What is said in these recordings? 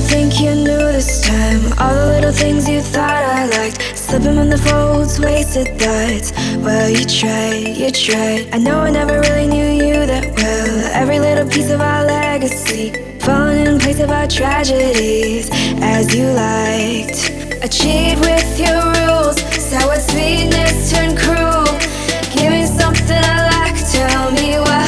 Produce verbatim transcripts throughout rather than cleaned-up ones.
think you knew this time. All the little things you thought I liked, slipping in the folds, wasted thoughts. Well, you tried, you tried. I know I never really knew you that well. Every little piece of our legacy, falling in place of our tragedies, as you liked. Achieved with your rules, sour sweetness turned cruel. Give me something I like, tell me why.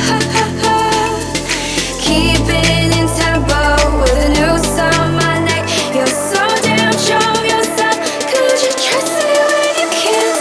Keeping in tempo with a noose on my neck. You're so damn sure of yourself. Could you trust me when you can't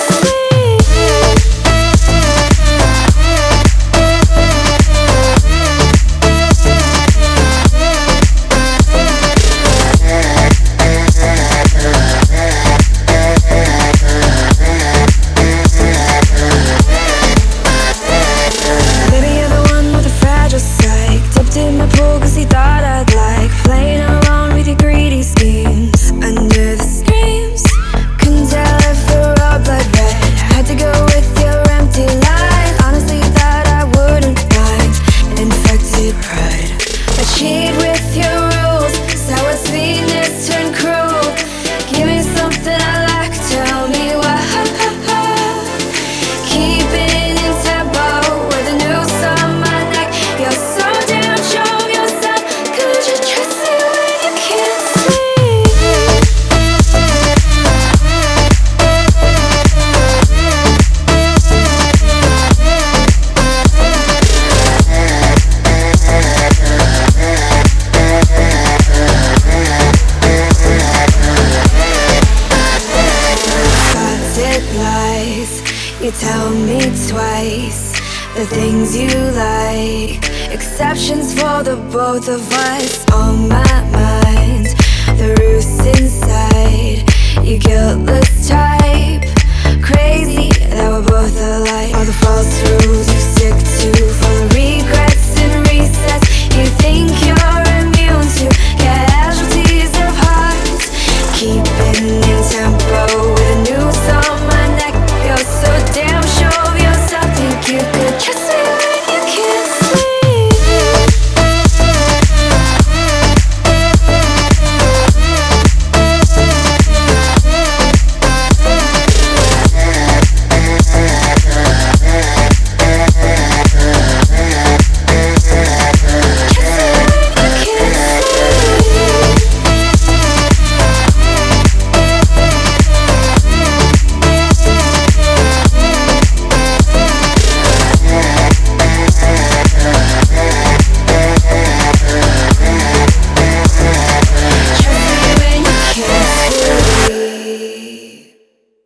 you tell me twice the things you like, exceptions for the both of us. On my mind, the roots inside, you guiltless type, crazy that we're both alike. All the false rules you stick to,